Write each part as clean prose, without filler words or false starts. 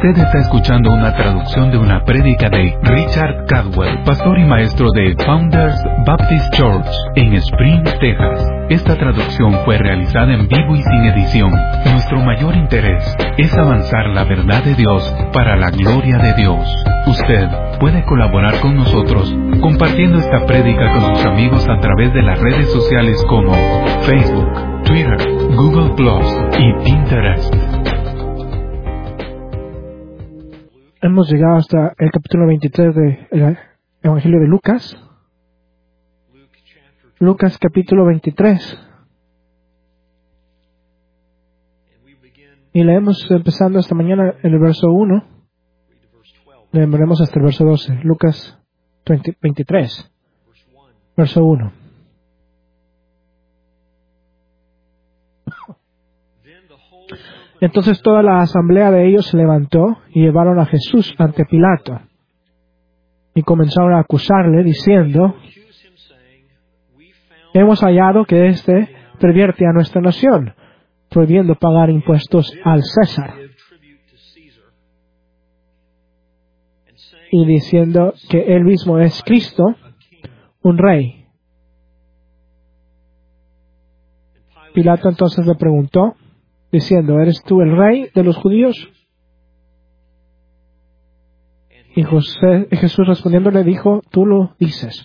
Usted está escuchando una traducción de una prédica de Richard Cadwell, pastor y maestro de Founders Baptist Church en Spring, Texas. Esta traducción fue realizada en vivo y sin edición. Nuestro mayor interés es avanzar la verdad de Dios para la gloria de Dios. Usted puede colaborar con nosotros compartiendo esta prédica con sus amigos a través de las redes sociales como Facebook, Twitter, Google Plus y Pinterest. Hemos llegado hasta el capítulo 23 del Evangelio de Lucas. Lucas capítulo 23. Y leemos empezando esta mañana en el verso 1. Leeremos hasta el verso 12. Lucas 23, verso 1. Entonces toda la asamblea de ellos se levantó y llevaron a Jesús ante Pilato. Y comenzaron a acusarle, diciendo: hemos hallado que éste pervierte a nuestra nación, prohibiendo pagar impuestos al César. Y diciendo que él mismo es Cristo, un rey. Pilato entonces le preguntó, diciendo: ¿eres tú el rey de los judíos? Y Jesús respondiendo le dijo: tú lo dices.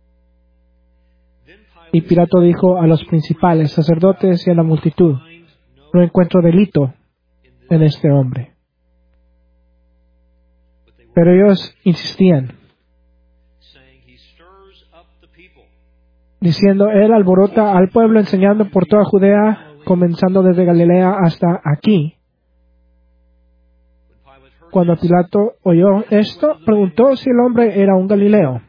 Y Pilato dijo a los principales sacerdotes y a la multitud: no encuentro delito en este hombre. Pero ellos insistían, diciendo: él alborota al pueblo enseñando por toda Judea, comenzando desde Galilea hasta aquí. Cuando Pilato oyó esto, preguntó si el hombre era un Galileo.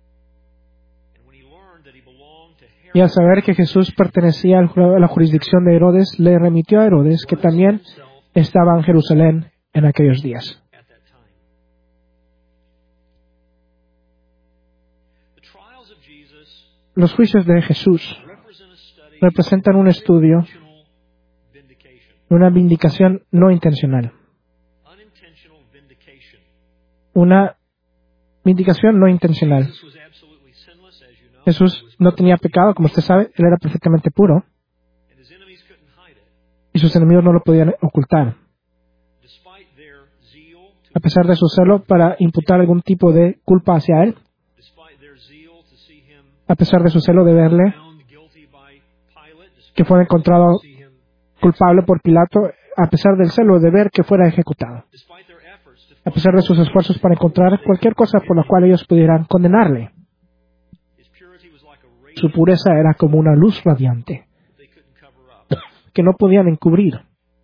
Y al saber que Jesús pertenecía a la jurisdicción de Herodes, le remitió a Herodes, que también estaba en Jerusalén en aquellos días. Los juicios de Jesús representan un estudio, una vindicación no intencional. Una vindicación no intencional. Jesús no tenía pecado, como usted sabe, él era perfectamente puro. Y sus enemigos no lo podían ocultar. A pesar de su celo para imputar algún tipo de culpa hacia él, a pesar de su celo de verle que fuera encontrado culpable por Pilato, a pesar del celo de ver que fuera ejecutado, a pesar de sus esfuerzos para encontrar cualquier cosa por la cual ellos pudieran condenarle. Su pureza era como una luz radiante que no podían encubrir.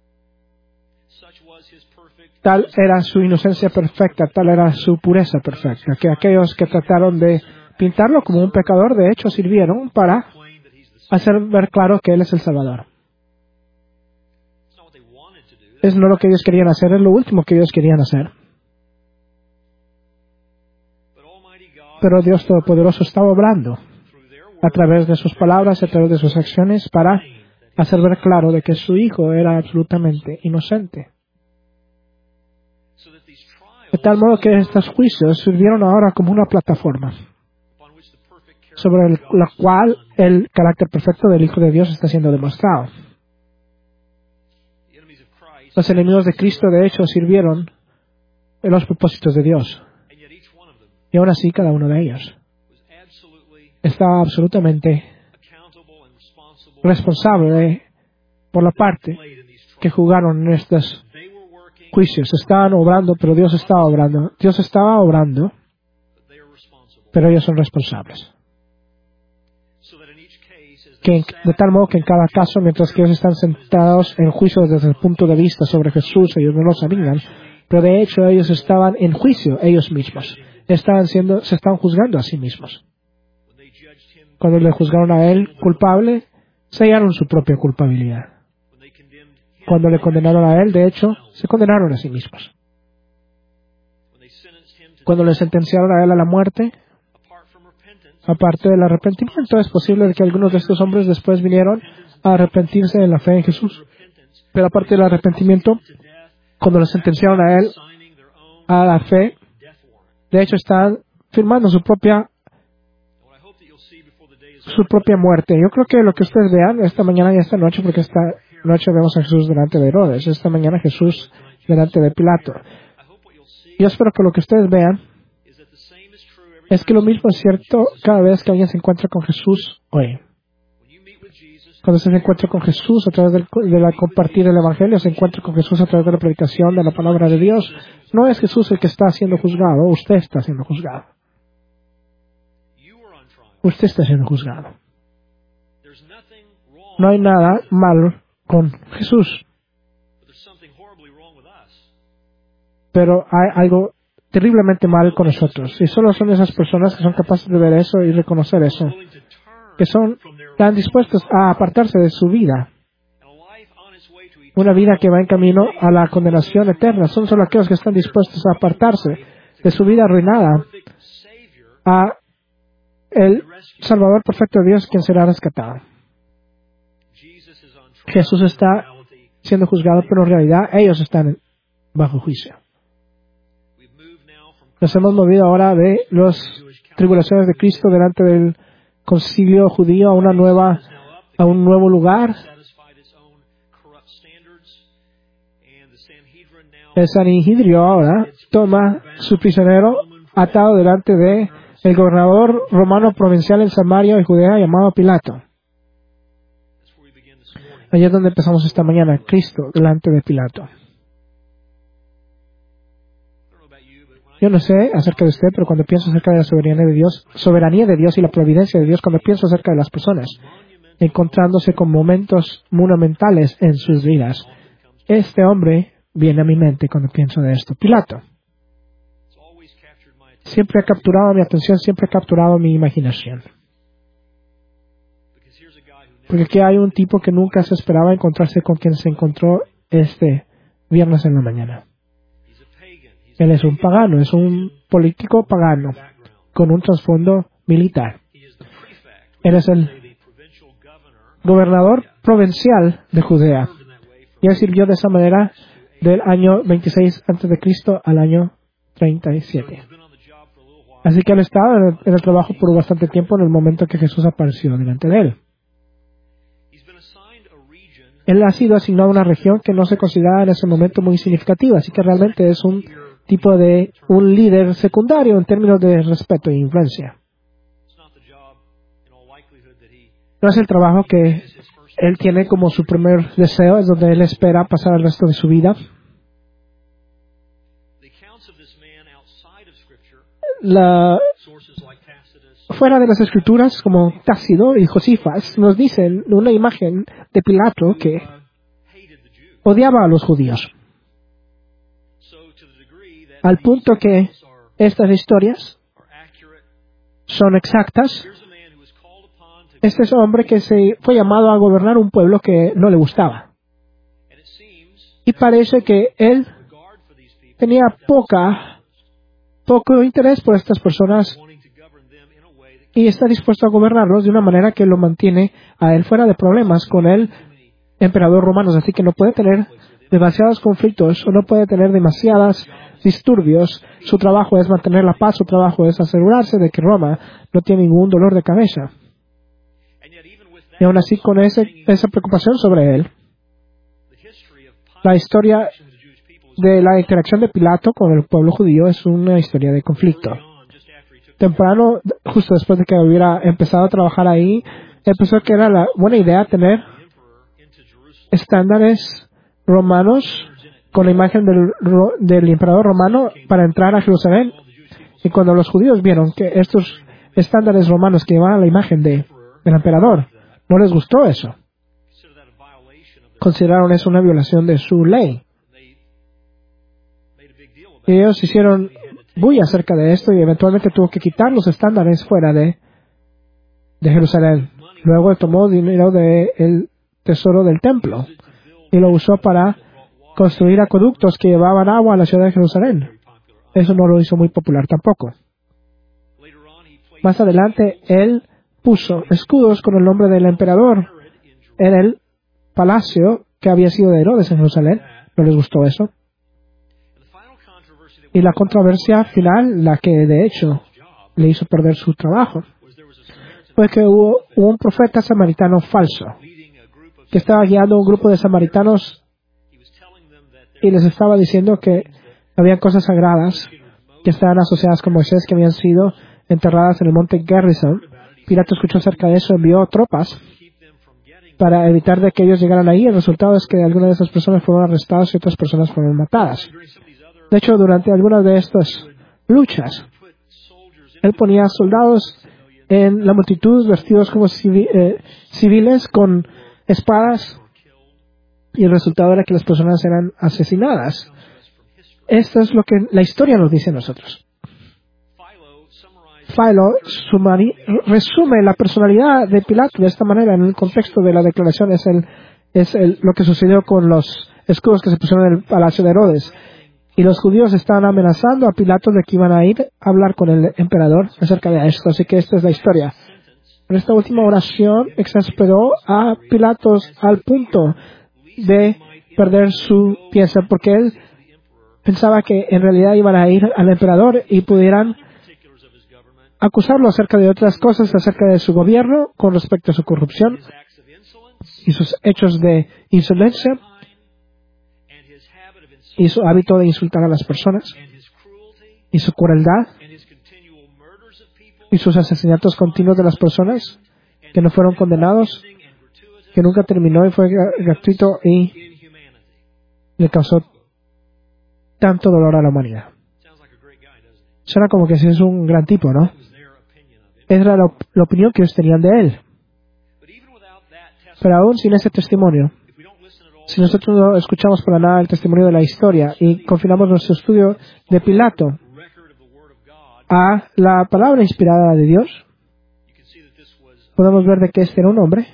Tal era su inocencia perfecta, tal era su pureza perfecta, que aquellos que trataron de pintarlo como un pecador, de hecho, sirvieron para hacer ver claro que Él es el Salvador. Es no lo que ellos querían hacer, es lo último que ellos querían hacer. Pero Dios Todopoderoso estaba obrando a través de sus palabras y a través de sus acciones para hacer ver claro de que su Hijo era absolutamente inocente. De tal modo que estos juicios sirvieron ahora como una plataforma sobre la cual el carácter perfecto del Hijo de Dios está siendo demostrado. Los enemigos de Cristo, de hecho, sirvieron en los propósitos de Dios. Y aún así, cada uno de ellos estaba absolutamente responsable por la parte que jugaron en estos juicios. Estaban obrando, pero Dios estaba obrando. Dios estaba obrando, pero ellos son responsables. De tal modo que en cada caso, mientras que ellos están sentados en juicio desde el punto de vista sobre Jesús, ellos no lo sabían, pero de hecho ellos estaban en juicio ellos mismos. Se están juzgando a sí mismos. Cuando le juzgaron a él culpable, sellaron su propia culpabilidad. Cuando le condenaron a él, de hecho, se condenaron a sí mismos. Cuando le sentenciaron a él a la muerte, aparte del arrepentimiento, es posible que algunos de estos hombres después vinieron a arrepentirse en la fe en Jesús. Pero aparte del arrepentimiento, cuando lo sentenciaron a él a la fe, de hecho están firmando su propia muerte. Yo creo que lo que ustedes vean esta mañana y esta noche, porque esta noche vemos a Jesús delante de Herodes, esta mañana Jesús delante de Pilato. Yo espero que lo que ustedes vean es que lo mismo es cierto cada vez que alguien se encuentra con Jesús hoy. Cuando se encuentra con Jesús a través de la compartir el Evangelio, se encuentra con Jesús a través de la predicación de la palabra de Dios, no es Jesús el que está siendo juzgado, usted está siendo juzgado. Usted está siendo juzgado. No hay nada malo con Jesús. Pero hay algo terriblemente mal con nosotros. Y solo son esas personas que son capaces de ver eso y reconocer eso, que están dispuestos a apartarse de su vida. Una vida que va en camino a la condenación eterna. Son solo aquellos que están dispuestos a apartarse de su vida arruinada a el Salvador perfecto de Dios, quien será rescatado. Jesús está siendo juzgado, pero en realidad ellos están bajo juicio. Nos hemos movido ahora de las tribulaciones de Cristo delante del concilio judío a un nuevo lugar. El Sanhedrin ahora toma su prisionero atado delante de el gobernador romano provincial en Samaria y Judea llamado Pilato. Allí es donde empezamos esta mañana, Cristo delante de Pilato. Yo no sé acerca de usted, pero cuando pienso acerca de la soberanía de Dios y la providencia de Dios, cuando pienso acerca de las personas encontrándose con momentos monumentales en sus vidas, este hombre viene a mi mente cuando pienso de esto. Pilato. Siempre ha capturado mi atención, siempre ha capturado mi imaginación. Porque aquí hay un tipo que nunca se esperaba encontrarse con quien se encontró este viernes en la mañana. Él es un pagano, es un político pagano, con un trasfondo militar. Él es el gobernador provincial de Judea. Y él sirvió de esa manera del año 26 a.C. al año 37. Así que él estaba en el trabajo por bastante tiempo en el momento que Jesús apareció delante de él. Él ha sido asignado a una región que no se consideraba en ese momento muy significativa, así que realmente es un tipo de un líder secundario en términos de respeto e influencia. No es el trabajo que él tiene como su primer deseo, es donde él espera pasar el resto de su vida. Fuera de las escrituras, como Tácito y Josifas, nos dicen una imagen de Pilato que odiaba a los judíos. Al punto que estas historias son exactas. Este es un hombre que se fue llamado a gobernar un pueblo que no le gustaba. Y parece que él tenía poco interés por estas personas y está dispuesto a gobernarlos de una manera que lo mantiene a él fuera de problemas con el emperador romano. Así que no puede tener demasiados conflictos o no puede tener demasiados disturbios. Su trabajo es mantener la paz, su trabajo es asegurarse de que Roma no tiene ningún dolor de cabeza. Y aún así, con esa preocupación sobre él, la historia de la interacción de Pilato con el pueblo judío es una historia de conflicto. Temprano, justo después de que hubiera empezado a trabajar ahí, él pensó que era la buena idea tener estándares romanos con la imagen del emperador romano para entrar a Jerusalén. Y cuando los judíos vieron que estos estándares romanos que llevaban la imagen del emperador, no les gustó eso. Consideraron eso una violación de su ley. Y ellos hicieron bulla acerca de esto y eventualmente tuvo que quitar los estándares fuera de Jerusalén. Luego tomó dinero del tesoro del templo y lo usó para construir acueductos que llevaban agua a la ciudad de Jerusalén. Eso no lo hizo muy popular tampoco. Más adelante, él puso escudos con el nombre del emperador en el palacio que había sido de Herodes en Jerusalén. ¿No les gustó eso? Y la controversia final, la que de hecho le hizo perder su trabajo, fue que hubo un profeta samaritano falso que estaba guiando a un grupo de samaritanos y les estaba diciendo que había cosas sagradas que estaban asociadas con Moisés que habían sido enterradas en el monte Gerizim. Pilato escuchó acerca de eso, envió tropas para evitar de que ellos llegaran ahí. El resultado es que algunas de esas personas fueron arrestadas y otras personas fueron matadas. De hecho, durante algunas de estas luchas, él ponía soldados en la multitud vestidos como civiles con espadas, y el resultado era que las personas eran asesinadas. Esto es lo que la historia nos dice a nosotros. Philo resume la personalidad de Pilato de esta manera en el contexto de la declaración. Lo que sucedió con los escudos que se pusieron en el palacio de Herodes. Y los judíos estaban amenazando a Pilato de que iban a ir a hablar con el emperador acerca de esto. Así que esta es la historia. Pero esta última oración exasperó a Pilato al punto de perder su pieza, porque él pensaba que en realidad iban a ir al emperador y pudieran acusarlo acerca de otras cosas, acerca de su gobierno, con respecto a su corrupción y sus hechos de insolencia y su hábito de insultar a las personas y su crueldad y sus asesinatos continuos de las personas que no fueron condenados, que nunca terminó y fue gratuito y le causó tanto dolor a la humanidad. Suena como que sí es un gran tipo, ¿no? Esa era la opinión que ellos tenían de él. Pero aún sin ese testimonio, si nosotros no escuchamos para nada el testimonio de la historia y confinamos nuestro estudio de Pilato a la palabra inspirada de Dios, podemos ver de que este era un hombre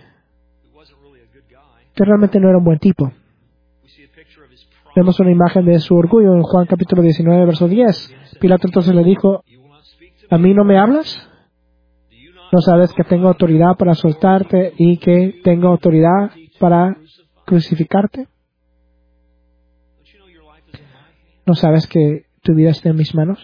que realmente no era un buen tipo. Vemos una imagen de su orgullo en Juan capítulo 19, verso 10. Pilato entonces le dijo, ¿a mí no me hablas? ¿No sabes que tengo autoridad para soltarte y que tengo autoridad para crucificarte? ¿No sabes que tu vida está en mis manos?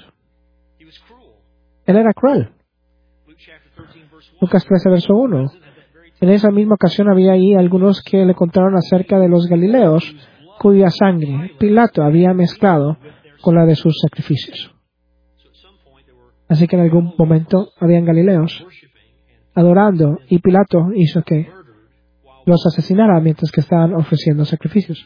Él era cruel. Lucas 13, verso 1. En esa misma ocasión había ahí algunos que le contaron acerca de los galileos, cuya sangre Pilato había mezclado con la de sus sacrificios. Así que en algún momento habían galileos adorando y Pilato hizo que los asesinara mientras que estaban ofreciendo sacrificios.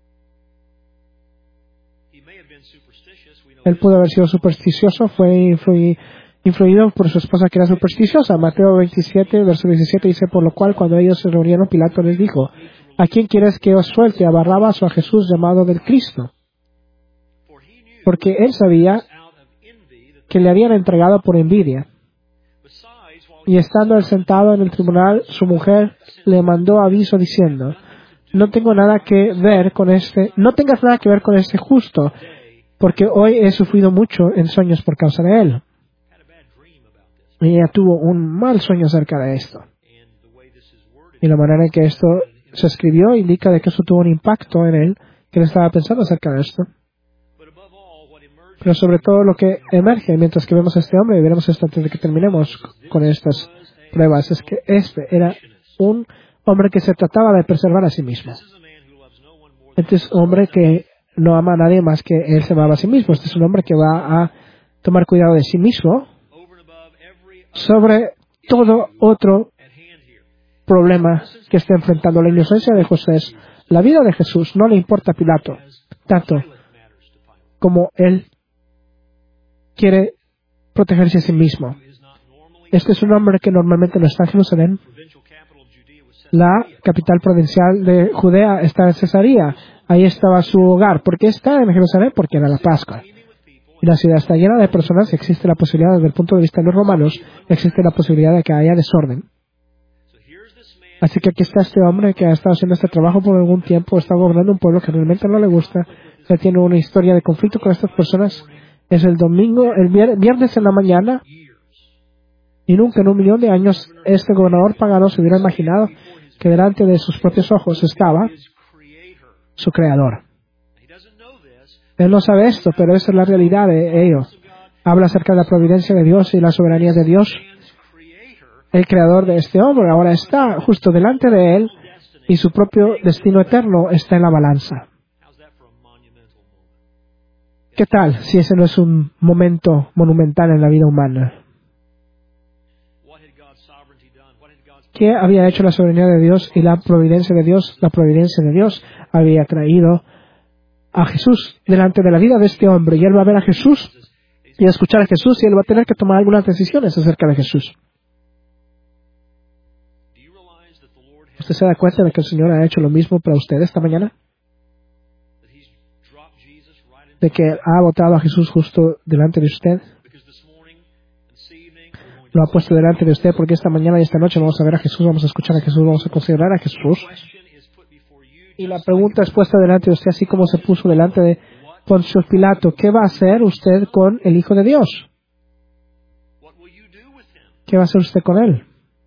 Él pudo haber sido supersticioso, fue influido por su esposa que era supersticiosa. Mateo 27, verso 17 dice, por lo cual cuando ellos se reunieron, Pilato les dijo, ¿a quién quieres que os suelte, a Barrabás o a Jesús llamado del Cristo? Porque él sabía que le habían entregado por envidia. Y estando él sentado en el tribunal, su mujer le mandó aviso diciendo, no tengas nada que ver con este justo, porque hoy he sufrido mucho en sueños por causa de él. Y ella tuvo un mal sueño acerca de esto. Y la manera en que esto se escribió indica de que eso tuvo un impacto en él, que él estaba pensando acerca de esto. Pero sobre todo lo que emerge mientras que vemos a este hombre, y veremos esto antes de que terminemos con estas pruebas, es que este era un hombre que se trataba de preservar a sí mismo. Este es un hombre que no ama a nadie más que él se amaba a sí mismo. Este es un hombre que va a tomar cuidado de sí mismo sobre todo otro problema que está enfrentando. La inocencia de José, la vida de Jesús, no le importa a Pilato tanto como él quiere protegerse a sí mismo. Este es un hombre que normalmente no está en Jerusalén. La capital provincial de Judea está en Cesarea. Ahí estaba su hogar. ¿Por qué está en Jerusalén? Porque era la Pascua. Y la ciudad está llena de personas y existe la posibilidad, desde el punto de vista de los romanos, existe la posibilidad de que haya desorden. Así que aquí está este hombre que ha estado haciendo este trabajo por algún tiempo, está gobernando un pueblo que realmente no le gusta, ya tiene una historia de conflicto con estas personas. Es el viernes en la mañana, y nunca en 1,000,000 de años este gobernador pagano se hubiera imaginado que delante de sus propios ojos estaba su creador. Él no sabe esto, pero esa es la realidad de ello. Habla acerca de la providencia de Dios y la soberanía de Dios. El creador de este hombre ahora está justo delante de él y su propio destino eterno está en la balanza. ¿Qué tal si ese no es un momento monumental en la vida humana? ¿Qué había hecho la soberanía de Dios y la providencia de Dios? La providencia de Dios había traído a Jesús delante de la vida de este hombre, y él va a ver a Jesús y a escuchar a Jesús, y él va a tener que tomar algunas decisiones acerca de Jesús. ¿Usted se da cuenta de que el Señor ha hecho lo mismo para usted esta mañana? De que ha botado a Jesús justo delante de usted. Lo ha puesto delante de usted porque esta mañana y esta noche vamos a ver a Jesús, vamos a escuchar a Jesús, vamos a considerar a Jesús. Y la pregunta es puesta delante de usted, así como se puso delante de Poncio Pilato. ¿Qué va a hacer usted con el Hijo de Dios? ¿Qué va a hacer usted con él?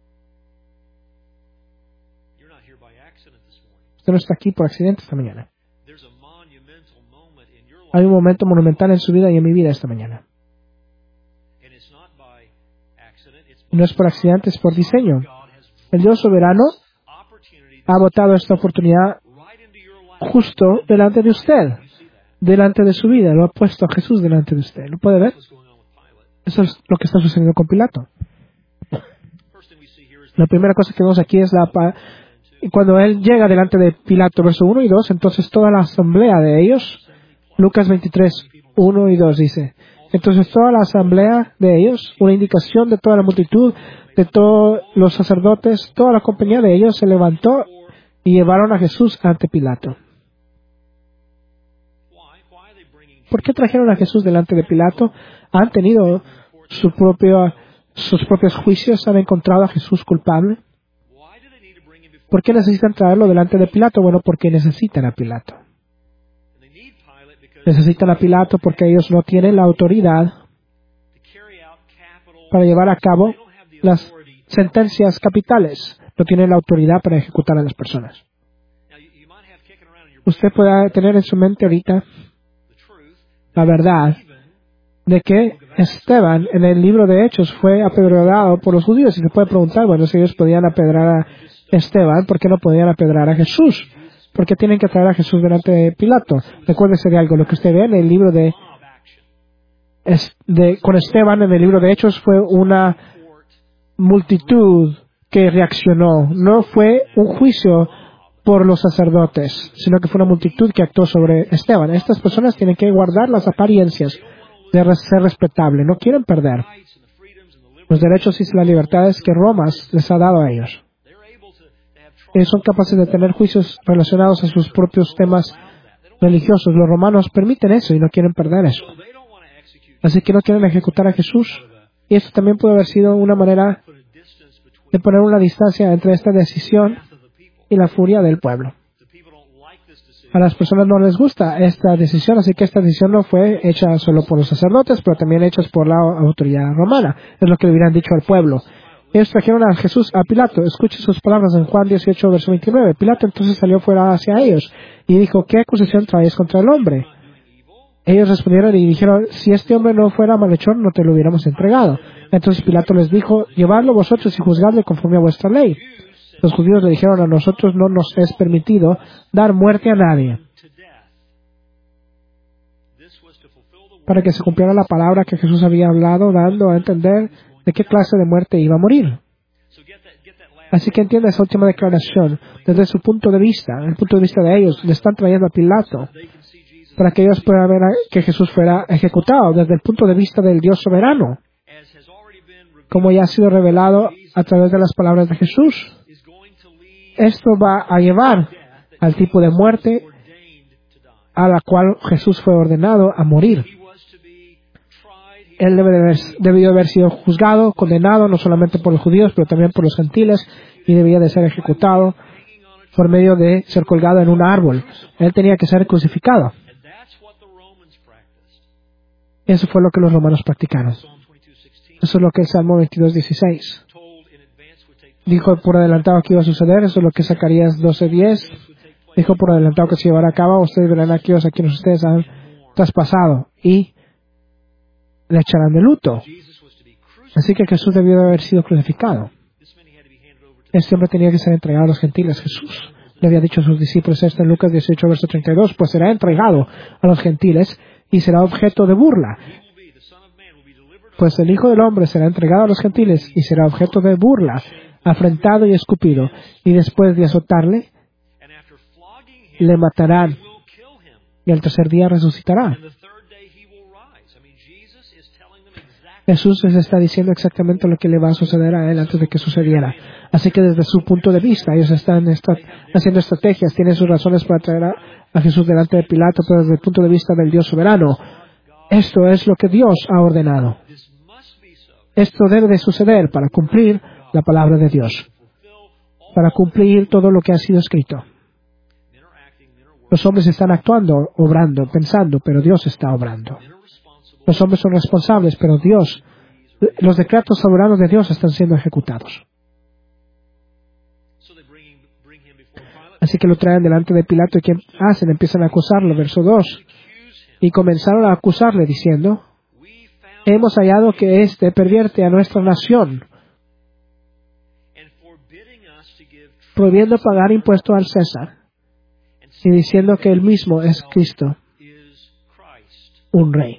Usted no está aquí por accidente esta mañana. Hay un momento monumental en su vida y en mi vida esta mañana. No es por accidente, es por diseño. El Dios soberano ha botado esta oportunidad justo delante de usted, delante de su vida. Lo ha puesto a Jesús delante de usted. ¿Lo puede ver? Eso es lo que está sucediendo con Pilato. La primera cosa que vemos aquí es cuando él llega delante de Pilato, verso 1 y 2, entonces toda la asamblea de ellos, Lucas 23, 1 y 2 dice, entonces toda la asamblea de ellos, una indicación de toda la multitud, de todos los sacerdotes, toda la compañía de ellos se levantó y llevaron a Jesús ante Pilato. ¿Por qué trajeron a Jesús delante de Pilato? Han tenido sus propios juicios, han encontrado a Jesús culpable. ¿Por qué necesitan traerlo delante de Pilato? Bueno, porque necesitan a Pilato. Necesitan a Pilato porque ellos no tienen la autoridad para llevar a cabo las sentencias capitales. No tienen la autoridad para ejecutar a las personas. Usted puede tener en su mente ahorita la verdad de que Esteban en el libro de Hechos fue apedreado por los judíos, y se puede preguntar, bueno, si ellos podían apedrear a Esteban, ¿por qué no podían apedrear a Jesús? ¿Por qué tienen que traer a Jesús delante de Pilato? Recuérdese de algo, lo que usted ve en el libro con Esteban en el libro de Hechos fue una multitud que reaccionó, no fue un juicio por los sacerdotes, sino que fue una multitud que actuó sobre Esteban. Estas personas tienen que guardar las apariencias de ser respetable, no quieren perder los derechos y las libertades que Roma les ha dado a ellos. Ellos son capaces de tener juicios relacionados a sus propios temas religiosos. Los romanos permiten eso y no quieren perder eso. Así que no quieren ejecutar a Jesús. Y eso también puede haber sido una manera de poner una distancia entre esta decisión y la furia del pueblo. A las personas no les gusta esta decisión, así que esta decisión no fue hecha solo por los sacerdotes, pero también hecha por la autoridad romana. Es lo que le hubieran dicho al pueblo. Ellos trajeron a Jesús a Pilato. Escuche sus palabras en Juan 18, verso 29. Pilato entonces salió fuera hacia ellos y dijo, ¿qué acusación traes contra el hombre? Ellos respondieron y dijeron, si este hombre no fuera malhechor, no te lo hubiéramos entregado. Entonces Pilato les dijo, llevadlo vosotros y juzgadle conforme a vuestra ley. Los judíos le dijeron, a nosotros no nos es permitido dar muerte a nadie, para que se cumpliera la palabra que Jesús había hablado, dando a entender de qué clase de muerte iba a morir. Así que entienda esa última declaración desde su punto de vista, el punto de vista de ellos. Le están trayendo a Pilato para que ellos puedan ver que Jesús fuera ejecutado desde el punto de vista del Dios soberano, como ya ha sido revelado a través de las palabras de Jesús. Esto va a llevar al tipo de muerte a la cual Jesús fue ordenado a morir. Él debió haber sido juzgado, condenado, no solamente por los judíos, pero también por los gentiles, y debía de ser ejecutado por medio de ser colgado en un árbol. Él tenía que ser crucificado. Eso fue lo que los romanos practicaron. Eso es lo que el Salmo 22:16 dijo por adelantado que iba a suceder. Eso es lo que Zacarías 12:10 dijo por adelantado que se llevará a cabo. Ustedes verán aquí, a quienes ustedes han traspasado y le echarán de luto. Así que Jesús debió de haber sido crucificado. Este hombre tenía que ser entregado a los gentiles. Jesús le había dicho a sus discípulos esto en Lucas 18, verso 32, pues será entregado a los gentiles y será objeto de burla. Pues el Hijo del Hombre será entregado a los gentiles y será objeto de burla, afrentado y escupido, y después de azotarle, le matarán, y al tercer día resucitará. Jesús les está diciendo exactamente lo que le va a suceder a él antes de que sucediera. Así que desde su punto de vista, ellos están haciendo estrategias, tienen sus razones para traer a Jesús delante de Pilato, pero desde el punto de vista del Dios soberano, esto es lo que Dios ha ordenado. Esto debe de suceder para cumplir la palabra de Dios, para cumplir todo lo que ha sido escrito. Los hombres están actuando, obrando, pensando, pero Dios está obrando. Los hombres son responsables, pero Dios, los decretos soberanos de Dios están siendo ejecutados. Así que lo traen delante de Pilato y ¿qué hacen? Empiezan a acusarlo, verso 2. Y comenzaron a acusarle diciendo, hemos hallado que éste pervierte a nuestra nación, prohibiendo pagar impuesto al César y diciendo que él mismo es Cristo, un rey.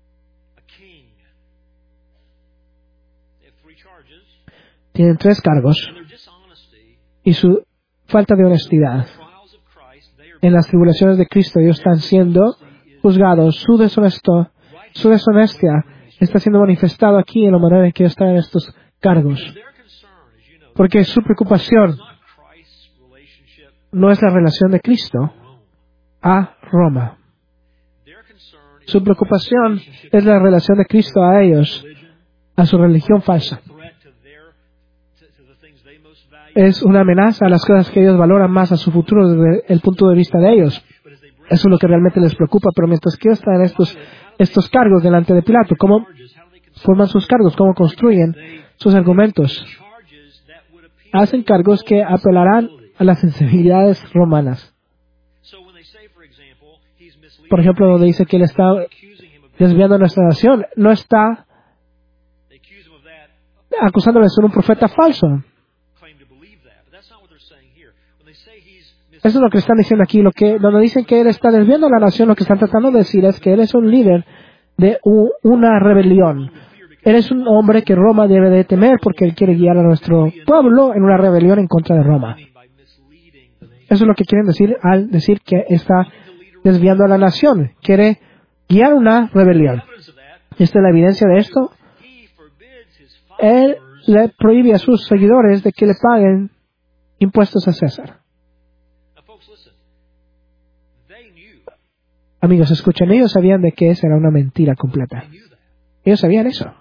Tienen 3 cargos y su falta de honestidad. En las tribulaciones de Cristo ellos están siendo juzgados. Su deshonestidad está siendo manifestado aquí en la manera en que ellos traen estos cargos. Porque su preocupación no es la relación de Cristo a Roma. Su preocupación es la relación de Cristo a ellos, a su religión falsa. Es una amenaza a las cosas que ellos valoran más a su futuro desde el punto de vista de ellos. Eso es lo que realmente les preocupa, pero mientras que ellos traen estos cargos delante de Pilato, ¿cómo forman sus cargos? ¿Cómo construyen sus argumentos? Hacen cargos que apelarán a las sensibilidades romanas. Por ejemplo, donde dice que él está desviando a nuestra nación, no está acusándole de ser un profeta falso. Eso es lo que están diciendo aquí. Donde dicen que él está desviando a la nación, lo que están tratando de decir es que él es un líder de una rebelión. Él es un hombre que Roma debe de temer porque él quiere guiar a nuestro pueblo en una rebelión en contra de Roma. Eso es lo que quieren decir al decir que está desviando a la nación. Quiere guiar una rebelión. ¿Esta es la evidencia de esto? Él le prohíbe a sus seguidores de que le paguen impuestos a César. Amigos, escuchen, ellos sabían de que esa era una mentira completa. Ellos sabían eso.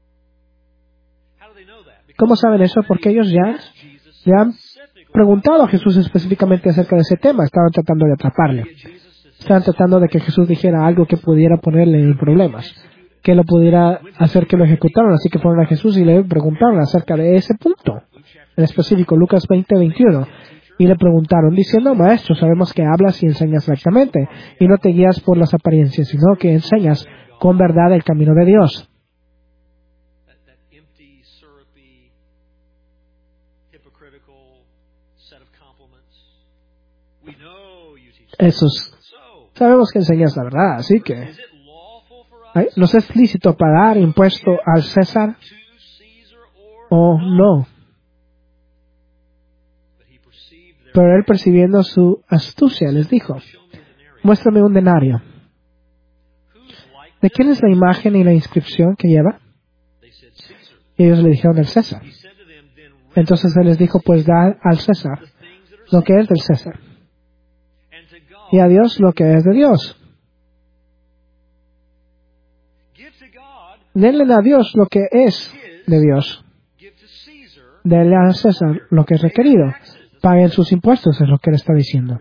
¿Cómo saben eso? Porque ellos ya le han preguntado a Jesús específicamente acerca de ese tema. Estaban tratando de atraparle. Estaban tratando de que Jesús dijera algo que pudiera ponerle en problemas, que lo pudiera hacer que lo ejecutaran. Así que fueron a Jesús y le preguntaron acerca de ese punto. En específico, Lucas 20:21. Y le preguntaron, diciendo, Maestro, sabemos que hablas y enseñas rectamente, y no te guías por las apariencias, sino que enseñas con verdad el camino de Dios. Sabemos que enseñas la verdad, así que ¿nos es lícito pagar impuesto al César o no? Pero él, percibiendo su astucia, les dijo, muéstrame un denario. ¿De quién es la imagen y la inscripción que lleva? Y ellos le dijeron del César. Entonces él les dijo, pues da al César lo que es del César, y a Dios lo que es de Dios. Denle a Dios lo que es de Dios. Denle a César lo que es requerido. Paguen sus impuestos, es lo que él está diciendo.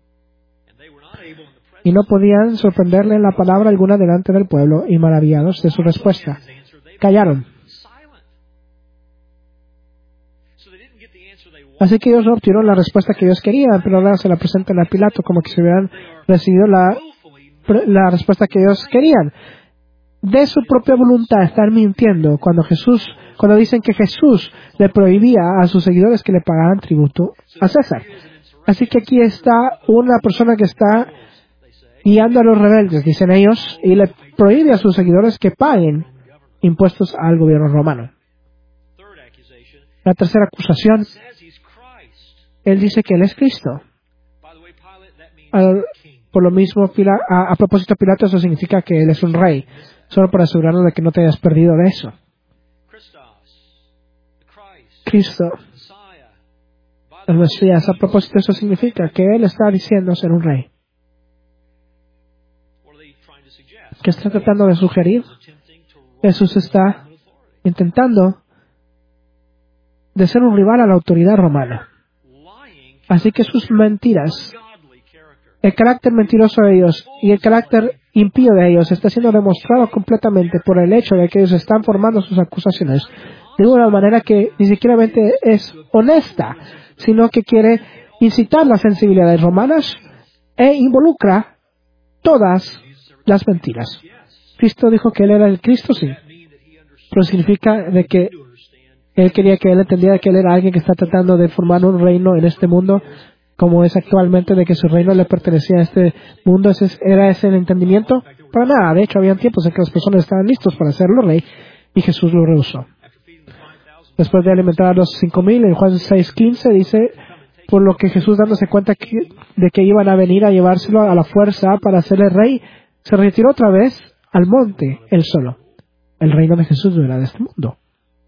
Y no podían sorprenderle en la palabra alguna delante del pueblo, y maravillados de su respuesta, callaron. Así que ellos no obtuvieron la respuesta que ellos querían, pero ahora se la presentan a Pilato como que se hubieran recibido la respuesta que ellos querían. De su propia voluntad están mintiendo cuando dicen que Jesús le prohibía a sus seguidores que le pagaran tributo a César. Así que aquí está una persona que está guiando a los rebeldes, dicen ellos, y le prohíbe a sus seguidores que paguen impuestos al gobierno romano. La tercera acusación, él dice que él es Cristo. Por lo mismo, a propósito de Pilato, eso significa que él es un rey, solo para asegurarnos de que no te hayas perdido de eso. Cristo, el Mesías, a propósito de eso significa que él está diciendo ser un rey. ¿Qué está tratando de sugerir? Jesús está intentando de ser un rival a la autoridad romana. Así que sus mentiras, el carácter mentiroso de ellos y el carácter impío de ellos está siendo demostrado completamente por el hecho de que ellos están formando sus acusaciones de una manera que ni siquiera es honesta, sino que quiere incitar las sensibilidades romanas e involucra todas las mentiras. Cristo dijo que él era el Cristo, sí, pero significa de que él quería que él entendiera que él era alguien que está tratando de formar un reino en este mundo como es actualmente, de que su reino le pertenecía a este mundo. ¿Era ese el entendimiento? Para nada. De hecho, habían tiempos en que las personas estaban listos para hacerlo rey y Jesús lo rehusó. Después de alimentar a los 5,000, en Juan 6:15 dice, por lo que Jesús, dándose cuenta de que iban a venir a llevárselo a la fuerza para hacerle rey, se retiró otra vez al monte, él solo. El reino de Jesús no era de este mundo.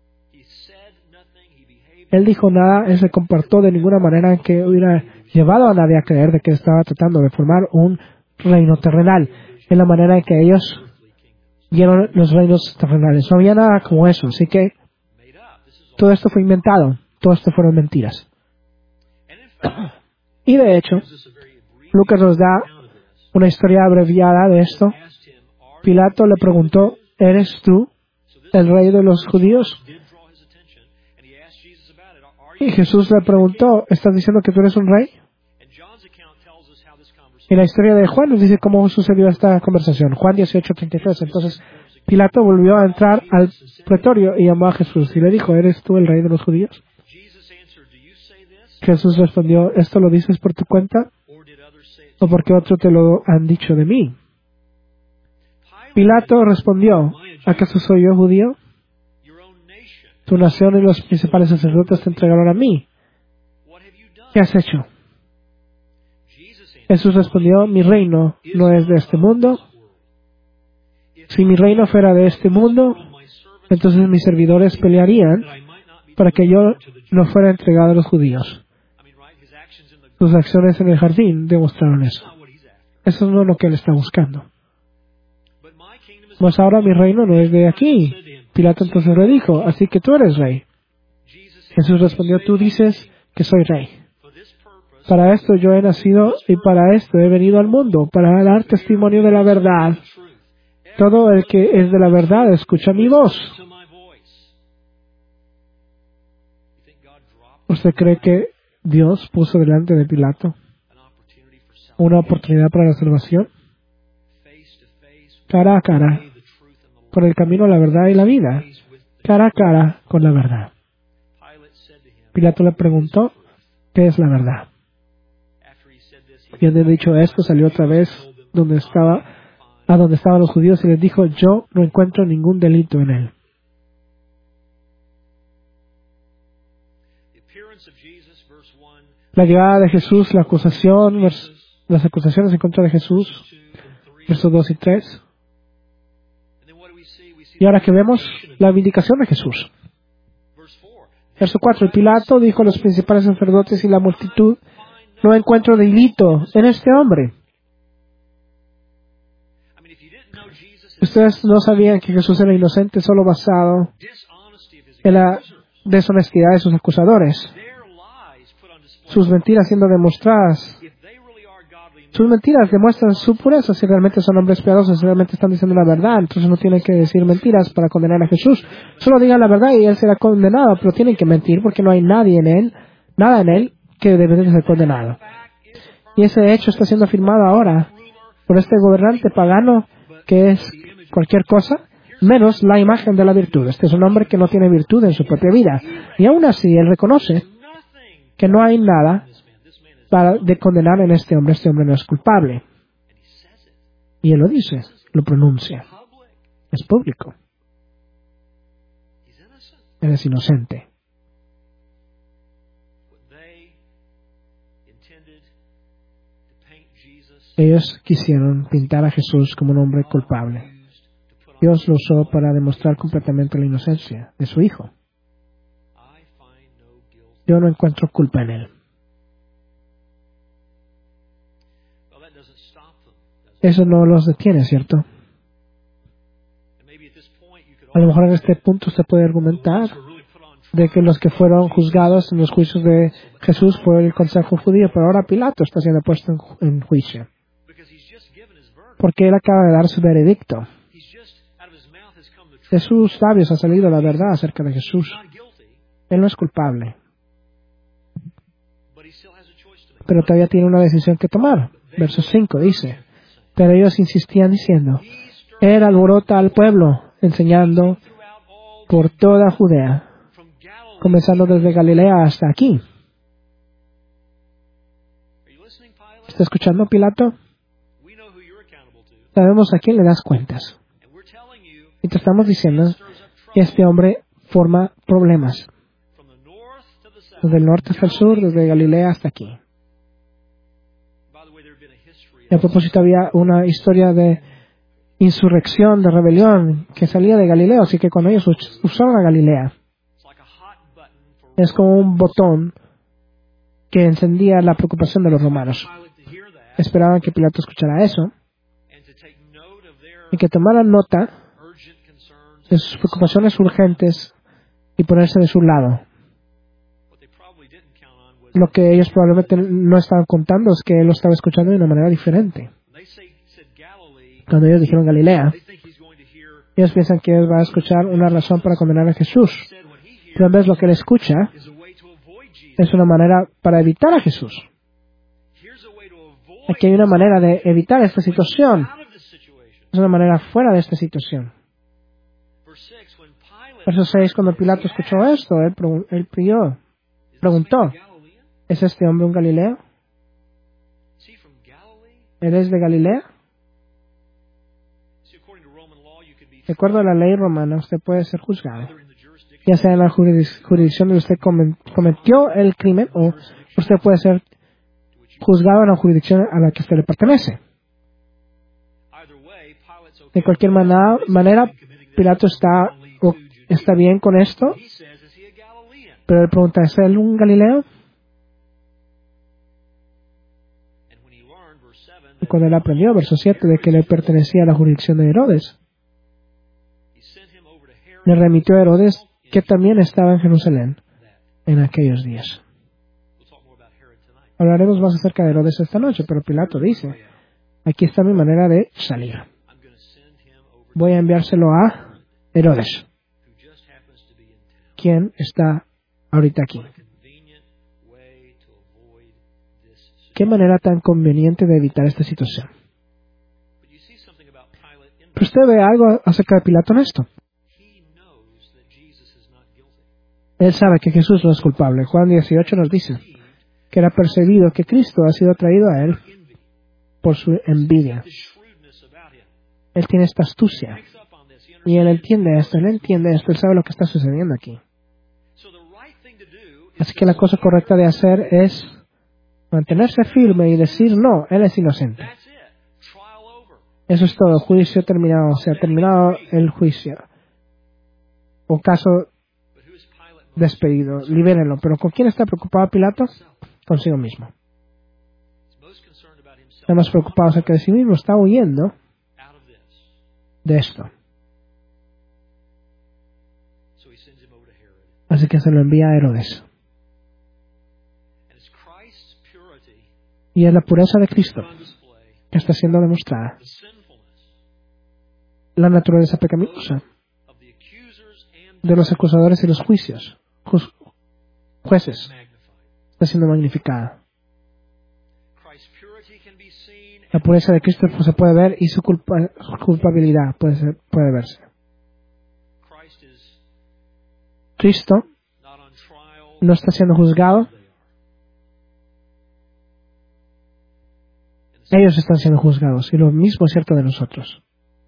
Él dijo nada, él se comportó de ninguna manera que hubiera llevado a nadie a creer de que estaba tratando de formar un reino terrenal. En la manera en que ellos vieron los reinos terrenales. No había nada como eso, así que todo esto fue inventado, todo esto fueron mentiras. Y de hecho, Lucas nos da una historia abreviada de esto. Pilato le preguntó, ¿eres tú el rey de los judíos? Y Jesús le preguntó, ¿estás diciendo que tú eres un rey? Y la historia de Juan nos dice cómo sucedió esta conversación. Juan 18:33. Entonces Pilato volvió a entrar al pretorio y llamó a Jesús y le dijo, ¿eres tú el rey de los judíos? Jesús respondió, ¿esto lo dices por tu cuenta o porque otros te lo han dicho de mí? Pilato respondió, ¿acaso soy yo judío? Tu nación y los principales sacerdotes te entregaron a mí. ¿Qué has hecho? Jesús respondió, mi reino no es de este mundo. Si mi reino fuera de este mundo, entonces mis servidores pelearían para que yo no fuera entregado a los judíos. Sus acciones en el jardín demostraron eso. Eso no es lo que él está buscando. Mas ahora mi reino no es de aquí. Pilato entonces le dijo, así que tú eres rey. Jesús respondió, tú dices que soy rey. Para esto yo he nacido y para esto he venido al mundo, para dar testimonio de la verdad. Todo el que es de la verdad escucha mi voz. ¿Usted cree que Dios puso delante de Pilato una oportunidad para la salvación? Cara a cara, por el camino a la verdad y la vida. Cara a cara con la verdad. Pilato le preguntó, ¿qué es la verdad? Y habiendo dicho esto, salió otra vez a donde estaban los judíos y les dijo, yo no encuentro ningún delito en él. La llegada de Jesús, las acusaciones en contra de Jesús, versos 2 y 3. Y ahora que vemos la vindicación de Jesús. Verso 4. Y Pilato dijo a los principales sacerdotes y la multitud, no encuentro delito en este hombre. Ustedes no sabían que Jesús era inocente solo basado en la deshonestidad de sus acusadores. Sus mentiras siendo demostradas. Sus mentiras demuestran su pureza. Si realmente son hombres piadosos, si realmente están diciendo la verdad, entonces no tienen que decir mentiras para condenar a Jesús. Solo digan la verdad y él será condenado, pero tienen que mentir porque no hay nada en él que debe de ser condenado. Y ese hecho está siendo afirmado ahora por este gobernante pagano que es cualquier cosa, menos la imagen de la virtud. Este es un hombre que no tiene virtud en su propia vida. Y aún así, él reconoce que no hay nada de condenar en este hombre. Este hombre no es culpable. Y él lo dice, lo pronuncia. Es público. Él es inocente. Ellos quisieron pintar a Jesús como un hombre culpable. Dios lo usó para demostrar completamente la inocencia de su Hijo. Yo no encuentro culpa en él. Eso no los detiene, ¿cierto? A lo mejor en este punto se puede argumentar de que los que fueron juzgados en los juicios de Jesús fue el consejo judío, pero ahora Pilato está siendo puesto en juicio. Porque él acaba de dar su veredicto. De sus labios ha salido la verdad acerca de Jesús. Él no es culpable. Pero todavía tiene una decisión que tomar. Verso 5 dice, pero ellos insistían diciendo, él alborota al pueblo, enseñando por toda Judea, comenzando desde Galilea hasta aquí. ¿Está escuchando, Pilato? Sabemos a quién le das cuentas. Y te estamos diciendo que este hombre forma problemas. Desde el norte hasta el sur, desde Galilea hasta aquí. Y a propósito, había una historia de insurrección, de rebelión, que salía de Galilea, así que cuando ellos usaron a Galilea, es como un botón que encendía la preocupación de los romanos. Esperaban que Pilato escuchara eso y que tomara nota de sus preocupaciones urgentes y ponerse de su lado. Lo que ellos probablemente no estaban contando es que él lo estaba escuchando de una manera diferente. Cuando ellos dijeron Galilea, ellos piensan que él va a escuchar una razón para condenar a Jesús. Pero en vez lo que él escucha es una manera para evitar a Jesús. Aquí hay una manera de evitar esta situación. Es una manera fuera de esta situación. Verso 6, cuando Pilato escuchó esto, él preguntó, ¿es este hombre un Galileo? ¿Él es de Galilea? De acuerdo a la ley romana, usted puede ser juzgado, ya sea en la jurisdicción donde usted cometió el crimen, o usted puede ser juzgado en la jurisdicción a la que usted le pertenece. De cualquier manera, Pilato está bien con esto, pero él pregunta, ¿es él un Galileo? Y cuando él aprendió, verso 7, de que le pertenecía a la jurisdicción de Herodes, le remitió a Herodes, que también estaba en Jerusalén en aquellos días. Hablaremos más acerca de Herodes esta noche, pero Pilato dice, aquí está mi manera de salir. Voy a enviárselo a Herodes, quien está ahorita aquí. ¿Qué manera tan conveniente de evitar esta situación? Pero usted ve algo acerca de Pilato en esto. Él sabe que Jesús no es culpable. Juan 18 nos dice que era percibido que Cristo ha sido traído a él por su envidia. Él tiene esta astucia. Y él entiende esto, él sabe lo que está sucediendo aquí. Así que la cosa correcta de hacer es mantenerse firme y decir, no, él es inocente. Eso es todo, juicio terminado, se ha terminado el juicio. O caso despedido, libérenlo. Pero ¿con quién está preocupado Pilato? Consigo mismo. Está más preocupado acerca de sí mismo, está huyendo de esto. Así que se lo envía a Herodes. Y es la pureza de Cristo que está siendo demostrada. La naturaleza pecaminosa de los acusadores y los jueces está siendo magnificada. La pureza de Cristo se puede ver y su culpabilidad puede verse. Cristo no está siendo juzgado. Ellos están siendo juzgados. Y lo mismo es cierto de nosotros.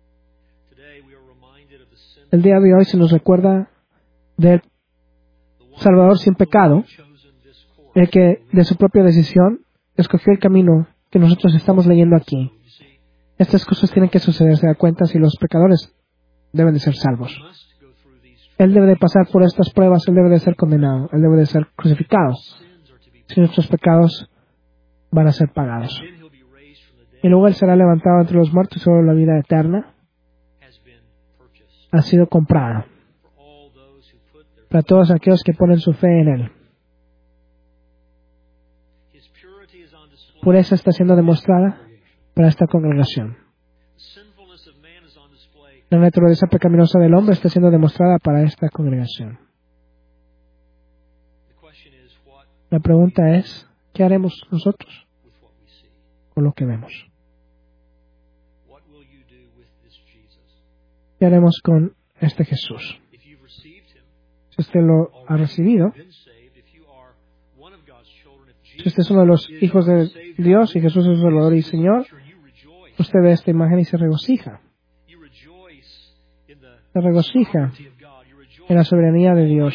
El día de hoy se nos recuerda del Salvador sin pecado, el que de su propia decisión escogió el camino que nosotros estamos leyendo aquí. Estas cosas tienen que suceder, se da cuenta, si los pecadores deben de ser salvos. Él debe de pasar por estas pruebas, Él debe de ser condenado, Él debe de ser crucificado. Si nuestros pecados van a ser pagados. Y luego Él será levantado entre los muertos y sobre la vida eterna ha sido comprada para todos aquellos que ponen su fe en Él. Pureza está siendo demostrada para esta congregación. La naturaleza pecaminosa del hombre está siendo demostrada para esta congregación. La pregunta es, ¿qué haremos nosotros con lo que vemos? ¿Qué haremos con este Jesús? Si usted lo ha recibido, si usted es uno de los hijos de Dios y Jesús es su Salvador y Señor, usted ve esta imagen y se regocija. Se regocija en la soberanía de Dios,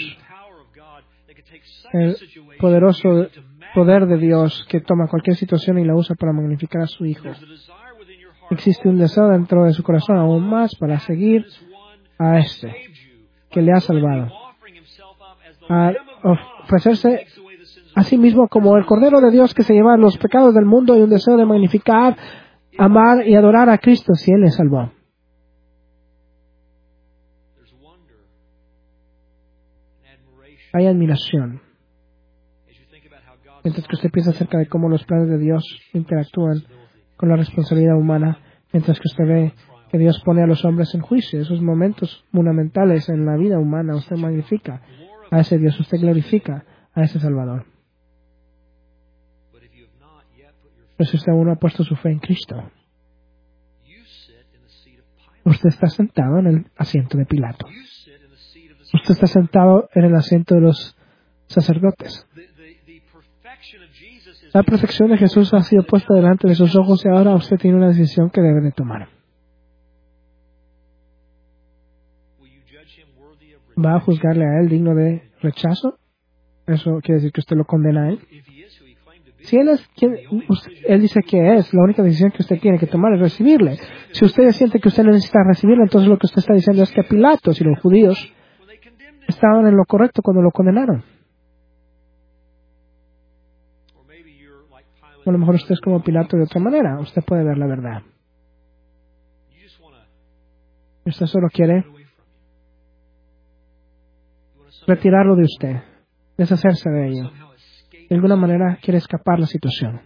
el poderoso poder de Dios que toma cualquier situación y la usa para magnificar a su Hijo. Existe un deseo dentro de su corazón aún más para seguir a este que le ha salvado, a ofrecerse a sí mismo como el Cordero de Dios que se lleva los pecados del mundo, y un deseo de magnificar, amar y adorar a Cristo si Él le salvó. Hay admiración. Mientras que usted piensa acerca de cómo los planes de Dios interactúan con la responsabilidad humana, mientras que usted ve que Dios pone a los hombres en juicio, esos momentos fundamentales en la vida humana, usted magnifica a ese Dios, usted glorifica a ese Salvador. Pero si usted aún no ha puesto su fe en Cristo, usted está sentado en el asiento de Pilato. Usted está sentado en el asiento de los sacerdotes. La perfección de Jesús ha sido puesta delante de sus ojos y ahora usted tiene una decisión que debe de tomar. ¿Va a juzgarle a Él digno de rechazo? Eso quiere decir que usted lo condena a Él. Si Él es quien Él dice que es, la única decisión que usted tiene que tomar es recibirle. Si usted siente que usted necesita recibirle, entonces lo que usted está diciendo es que Pilatos y los judíos estaban en lo correcto cuando lo condenaron. O a lo mejor usted es como Pilato de otra manera. Usted puede ver la verdad. Usted solo quiere retirarlo de usted, deshacerse de ello. De alguna manera quiere escapar la situación.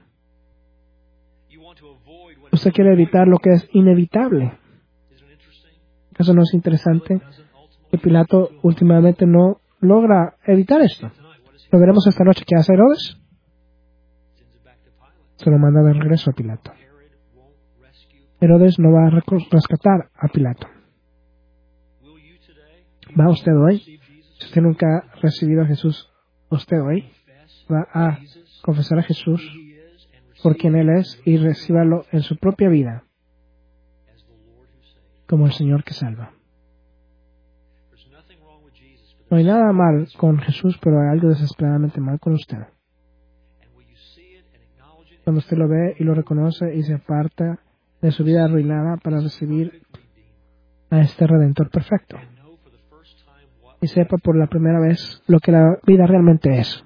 Usted quiere evitar lo que es inevitable. ¿Eso no es interesante? Que Pilato últimamente no logra evitar esto. Lo veremos esta noche. ¿Qué hace Herodes? Se lo manda de regreso a Pilato. Herodes no va a rescatar a Pilato. ¿Va usted hoy? Si usted nunca ha recibido a Jesús, usted hoy va a confesar a Jesús por quien Él es y recíbalo en su propia vida como el Señor que salva. No hay nada mal con Jesús, pero hay algo desesperadamente mal con usted. Cuando usted lo ve y lo reconoce y se aparta de su vida arruinada para recibir a este Redentor perfecto. Y sepa por la primera vez lo que la vida realmente es.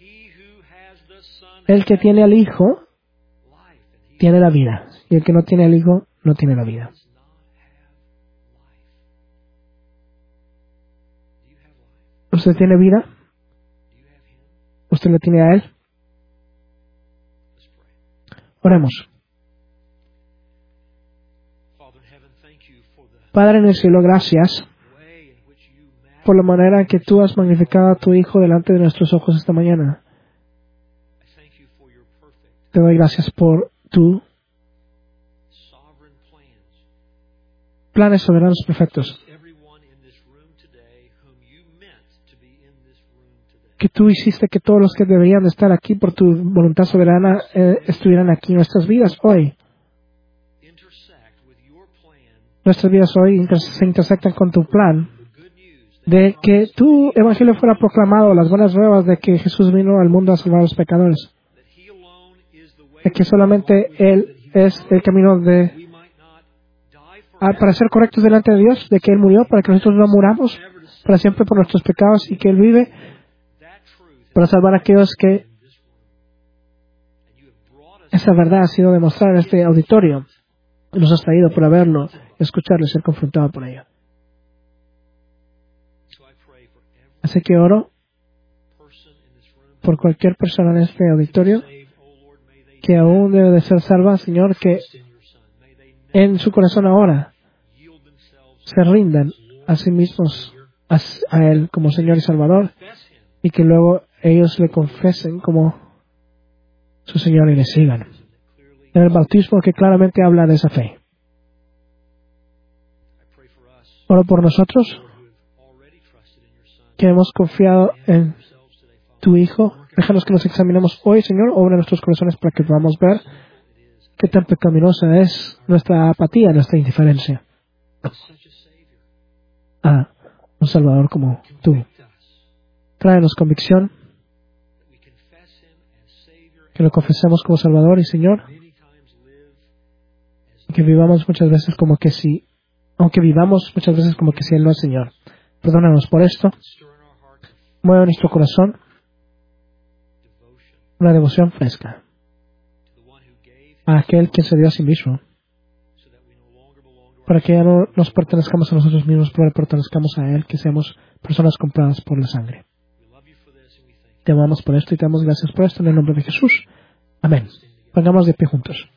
El que tiene al Hijo tiene la vida, y el que no tiene al Hijo no tiene la vida. ¿Usted tiene vida? ¿Usted lo tiene a Él? Oremos. Padre en el cielo, gracias por la manera en que tú has magnificado a tu Hijo delante de nuestros ojos esta mañana. Te doy gracias por tu planes soberanos perfectos que tú hiciste que todos los que deberían de estar aquí por tu voluntad soberana estuvieran aquí en nuestras vidas hoy. Nuestras vidas hoy se intersectan con tu plan de que tu evangelio fuera proclamado, las buenas nuevas de que Jesús vino al mundo a salvar a los pecadores, de que solamente Él es el camino para ser correctos delante de Dios, de que Él murió para que nosotros no muramos para siempre por nuestros pecados y que Él vive para salvar a aquellos que esa verdad ha sido demostrada en este auditorio y nos has traído para verlo, escucharlo y ser confrontado por ello. Así que oro por cualquier persona en este auditorio que aún debe de ser salva, Señor, que en su corazón ahora se rindan a sí mismos a Él como Señor y Salvador y que luego ellos le confesen como su Señor y le sigan. En el bautismo que claramente habla de esa fe. Oro por nosotros que hemos confiado en tu Hijo. Déjanos que nos examinemos hoy, Señor. Obra en nuestros corazones para que podamos ver qué tan pecaminosa es nuestra apatía, nuestra indiferencia a un Salvador como tú. Tráenos convicción, que lo confesemos como Salvador y Señor, y que vivamos muchas veces como que si, aunque vivamos muchas veces como que si Él no es Señor. Perdónanos por esto. Mueve en nuestro corazón una devoción fresca a aquel que se dio a sí mismo, para que ya no nos pertenezcamos a nosotros mismos, pero pertenezcamos a Él, que seamos personas compradas por la sangre. Te amamos por esto y te damos gracias por esto en el nombre de Jesús. Amén. Pongamos de pie juntos.